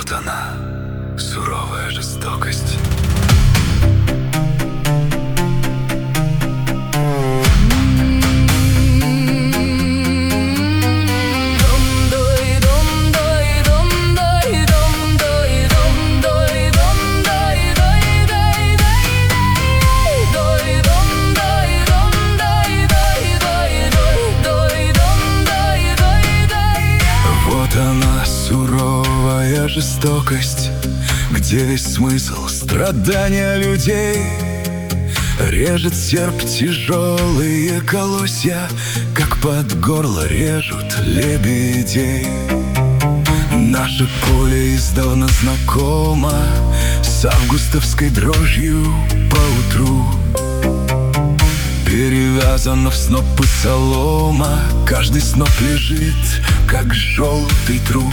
Вот она, суровая жестокость. Вот она, суровая жестокость, где весь смысл страдания людей. Режет серп тяжелые колосья, как под горло режут лебедей. Наше поле издавна знакомо с августовской дрожью поутру. Перевязано в снопы солома, каждый сноп лежит, как желтый труп.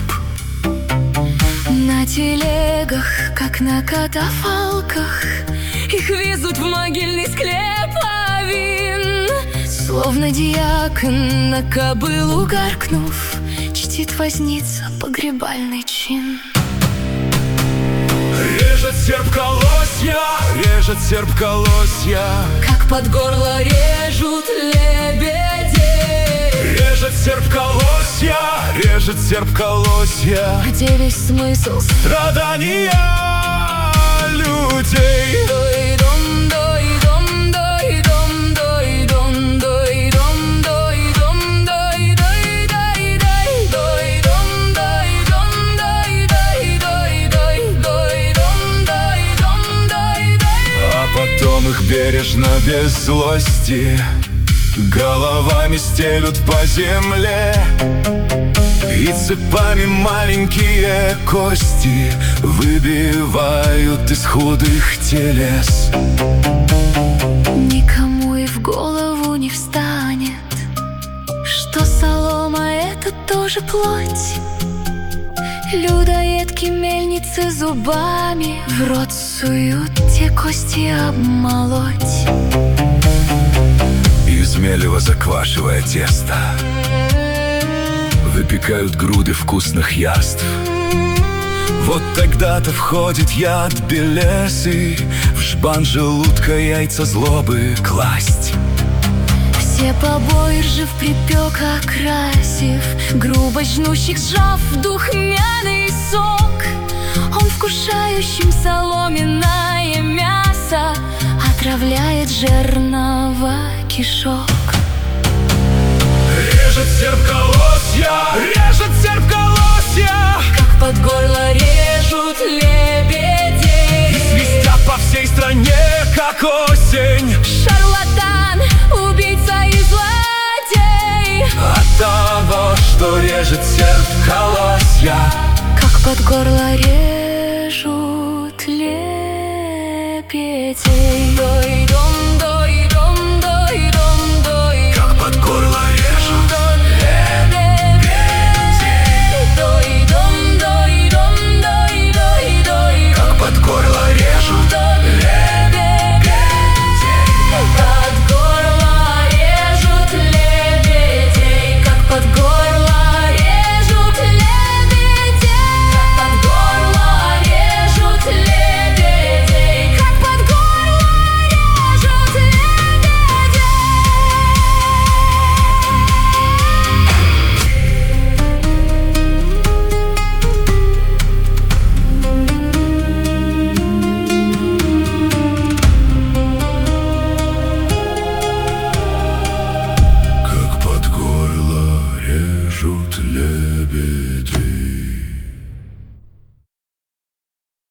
На телегах, как на катафалках, их везут в могильный склеп авин. Словно диакон, на кобылу гаркнув, чтит возница погребальный чин. Режет серп колосья, режет серп колосья, как под горло режут лебедей. режет серп колосья, режет серп колосья, где весь смысл страдания людей. Потом их бережно, без злости, головами стелют по земле, и цепами маленькие кости выбивают из худых телес. Никому и в голову не встанет, что солома — это тоже плоть. Людоедки мельницы зубами в рот суют те кости обмолоть. Из мелева заквашивая тесто, выпекают груды вкусных яств. Вот тогда-то входит яд белесый в жбан желудка, яйца злобы класть. Все побои ржи в припек окрасив, грубо жнущих сжав духмяный сок. Он вкушающим соломенное мясо отравляет жернова кишок. Режет серп колосья, режет серп колосья, как под горло режут лебедей. И свистят по всей стране, как осень. Шарлатан, убийца и злодей. От того, что режет серп колосья, как под горло режут лебедей. как под горло режут лебедей, как под горло режут лебедей. Под горло режут лебедей, как под горло режут лебедей. Под горло режут лебедей, как под горло режут Как под горло режут лебедей.